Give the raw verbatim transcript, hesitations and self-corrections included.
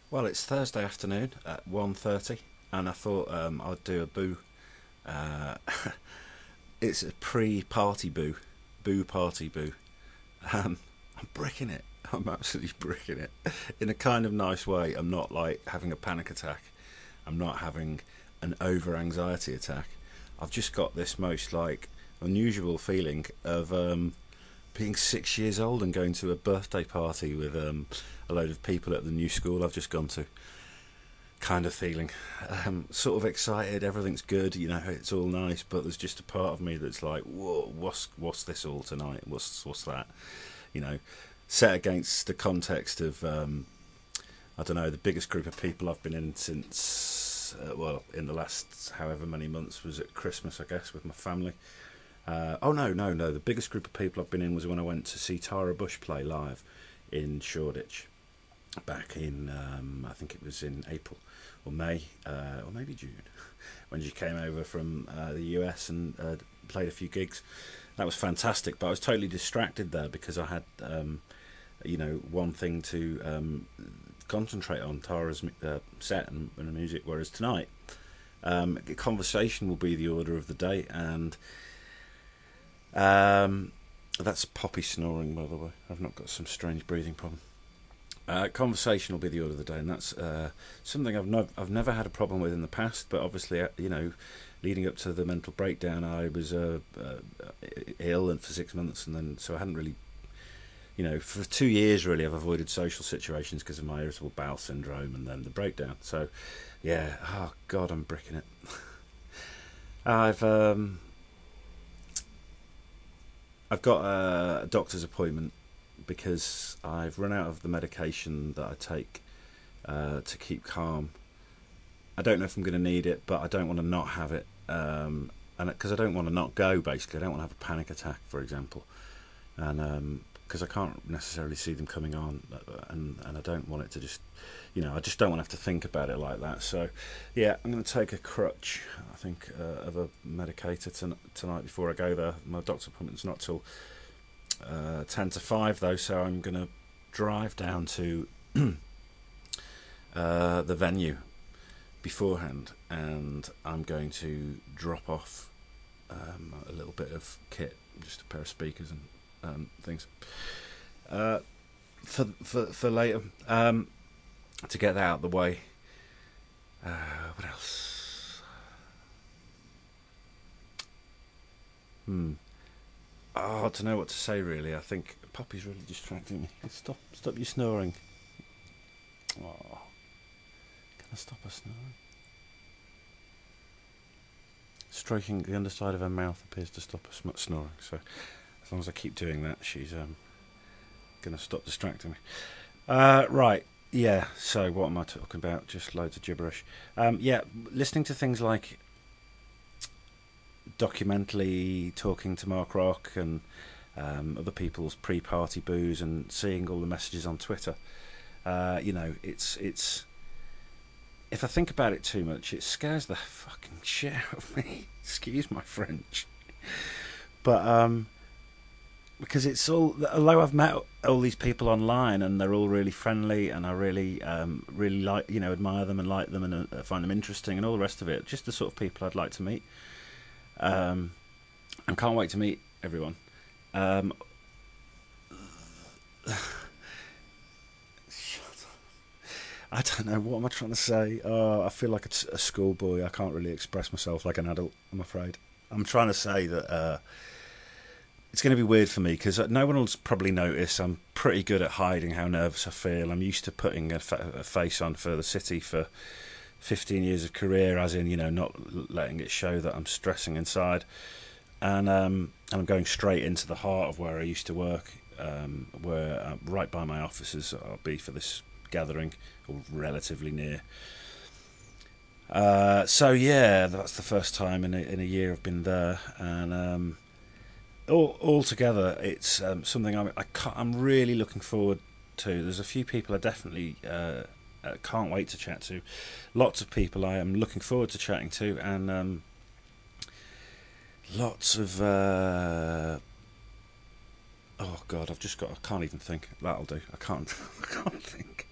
Well, it's Thursday afternoon at one thirty, and I thought um, I'd do a boo. Uh, it's a pre-party boo, boo party boo. Um, I'm bricking it. I'm absolutely bricking it in a kind of nice way. I'm not like having a panic attack. I'm not having an over anxiety attack. I've just got this most like unusual feeling of um, being six years old and going to a birthday party with um, a load of people at the new school I've just gone to. Kind of feeling, um, sort of excited. Everything's good, you know. It's all nice, but there's just a part of me that's like, "Whoa, what's what's this all tonight? What's what's that?" You know, set against the context of um, I don't know, the biggest group of people I've been in since uh, well, in the last however many months was at Christmas, I guess, with my family. Uh, oh no, no, no. The biggest group of people I've been in was when I went to see Tara Bush play live in Shoreditch back in um, I think it was in April or May uh, or maybe June when she came over from uh, the U S and uh, played a few gigs. That was fantastic, but I was totally distracted there because I had um, you know one thing to um, concentrate on, Tara's uh, set and, and the music, whereas tonight um, conversation will be the order of the day. And um, that's Poppy snoring, by the way. I've not got some strange breathing problem. Uh, conversation will be the order of the day, and that's uh, something I've no, I've never had a problem with in the past. But obviously, uh, you know, leading up to the mental breakdown, I was uh, uh, ill and for six months, and then so I hadn't really, you know, for two years really, I've avoided social situations because of my irritable bowel syndrome, and then the breakdown. So, yeah, oh God, I'm bricking it. I've um, I've got a doctor's appointment because I've run out of the medication that I take uh, to keep calm. I don't know if I'm going to need it, but I don't want to not have it, um, and because I don't want to not go. Basically, I don't want to have a panic attack, for example, and because um, I can't necessarily see them coming on, and and I don't want it to just, you know, I just don't want to have to think about it like that. So, yeah, I'm going to take a crutch, I think, uh, of a medicator ton- tonight before I go there. My doctor's appointment's not till Uh, ten to five though, so I'm going to drive down to uh, the venue beforehand, and I'm going to drop off um, a little bit of kit, just a pair of speakers and um, things uh, for for for later, um, to get that out of the way. Uh, what else? Hmm. Oh, I don't know what to say really. I think Poppy's really distracting me. Stop, stop you snoring. Oh, can I stop her snoring? Stroking the underside of her mouth appears to stop her sm- snoring. So as long as I keep doing that, she's um, going to stop distracting me. Uh, right. Yeah. So what am I talking about? Just loads of gibberish. Um, yeah. Listening to things like Documentally, talking to Mark Rock and um, other people's pre-party boos, and seeing all the messages on Twitter. Uh, you know, it's it's. If I think about it too much, it scares the fucking shit out of me. Excuse my French, but um, because it's all. Although I've met all these people online and they're all really friendly, and I really, um, really like, you know, admire them and like them and uh, find them interesting and all the rest of it. Just the sort of people I'd like to meet. Um, and can't wait to meet everyone. Um, I don't know, what am I trying to say? Oh, I feel like a, a schoolboy. I can't really express myself like an adult, I'm afraid. I'm trying to say that uh, it's going to be weird for me because no one will probably notice. I'm pretty good at hiding how nervous I feel. I'm used to putting a, fa- a face on for the city for fifteen years of career, as in, you know, not letting it show that I'm stressing inside. And um, I'm going straight into the heart of where I used to work, um, where uh, right by my offices I'll be for this gathering, or relatively near. Uh, so yeah, that's the first time in a, in a year I've been there, and um, all altogether it's um, something I'm I can't, I'm really looking forward to. There's a few people I definitely uh, uh, can't wait to chat to. Lots of people I am looking forward to chatting to, and um, lots of uh, oh god, I've just got I can't even think. That'll do. I can't I can't think.